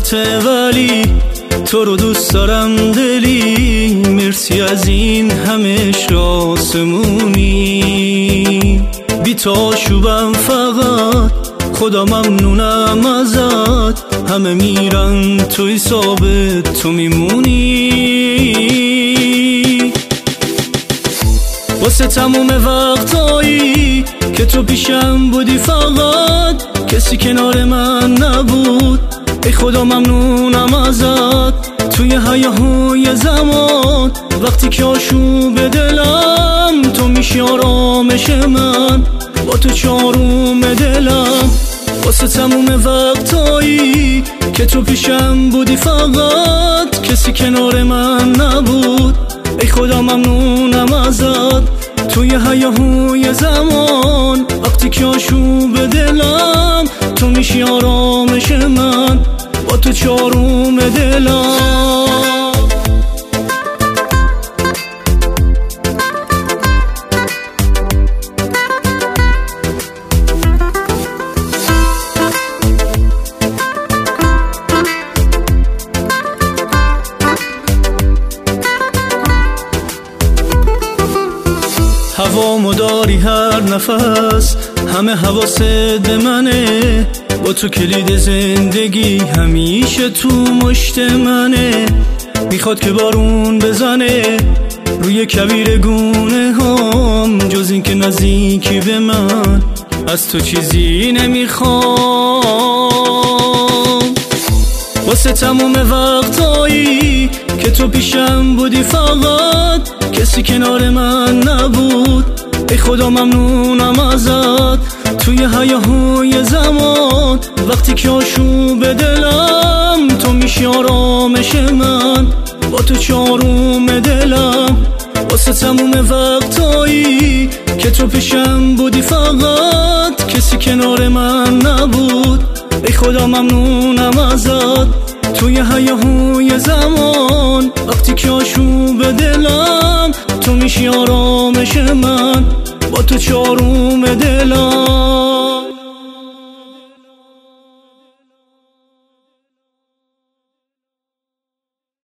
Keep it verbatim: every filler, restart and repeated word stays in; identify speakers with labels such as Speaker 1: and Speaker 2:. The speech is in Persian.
Speaker 1: غلطه ولی تو رو دوست دارم دلی. مرسی از این همه آسمونی، بی تو آشوبم فقط، خدا ممنونم ازت. همه میرن توی ثابت تو میمونی. واسه تموم وقتایی که تو پیشم بودی فقط، کسی کنار من نبود. ای خدا ممنونم ازت. توی هیاهوی زمان وقتی که آشوب دلم، تو میشی آرامش من، با تو چاروم دلم. واسه تموم وقتایی که تو پیشم بودی فقط، کسی کنار من نبود. ای خدا ممنونم ازت. توی هیاهوی زمان وقتی که آشوب دلم، تو میشی آرامش من، با تو چاروم دلم. هوامو داری هر نفس، همه حواست به منه. با تو کلید زندگی همیشه تو مشت منه. میخواد که بارون بزنه روی کویر گونه هام، جز این که نزدیکی به من از تو چیزی نمیخوام. واسه تموم وقتایی که تو پیشم بودی فقط، کسی کنار من نبود. ای خدا ممنونم ازت. توی هیاهوی زمان وقتی که آشوب دلم، تو میشی آرامش من، با تو چاروم دلم. واسه تموم وقتایی که تو پیشم بودی فقط، کسی کنار من نبود. ای خدا ممنونم ازت. توی هیاهوی زمان وقتی که آشوب دلم، تو میشی آرامش من، با تو چاروم دلم.